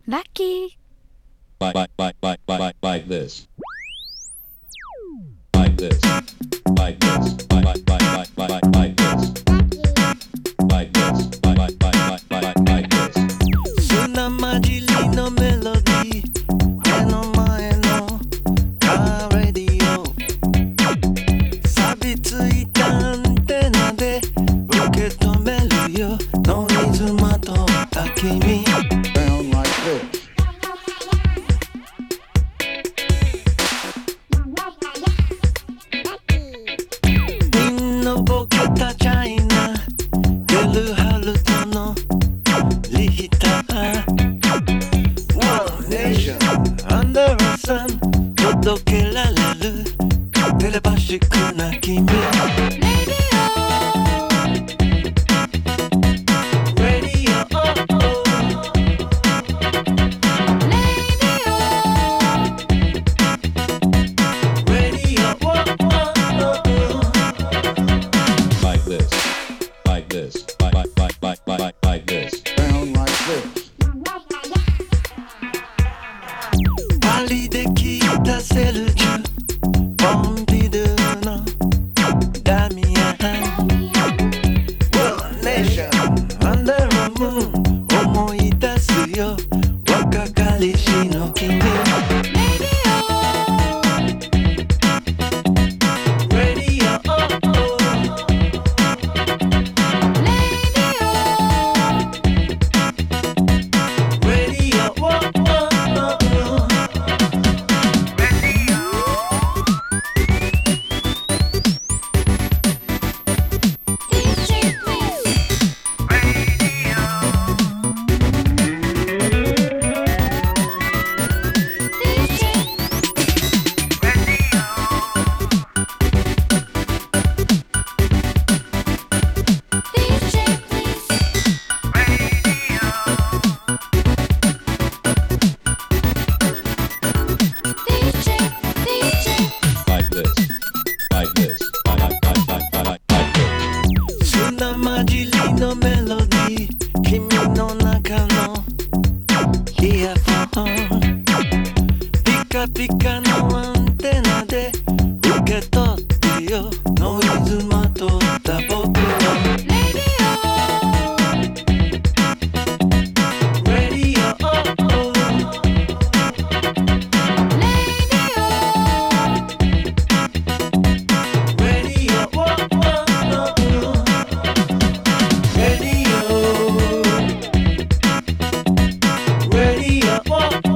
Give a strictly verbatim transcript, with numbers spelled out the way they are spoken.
ラッキー Like, like, like, like, like, like, like this. Like this. Like this. Like, like, like, like, like, like, like this. Like this. Like, like, like, like, like, like, like this. 砂混じりのメロディー目の前のカーレディオ錆びついたアンテナで受け止めるよノイズまとった君 Sound like this. みんなボケたチャイナゲルハルトのリヒター One Nation Under the Sun 届けられるテレパシックな君 Radio Radio Like this. Like this. Like, like, like, like, like, like, like this. Sound like this. パリで聞いたセルジュポンピドゥのダミアン One Nation Under the Moon 思い出すよ若かりしの君 Radio Radio Like this. Like this. Like, like, like, like, like, like, like this. 砂混じりのメロディー君の中のイヤフォンピカピカのアンテナで受け取ってよノイズまとった僕の Radio Radio Radio Radio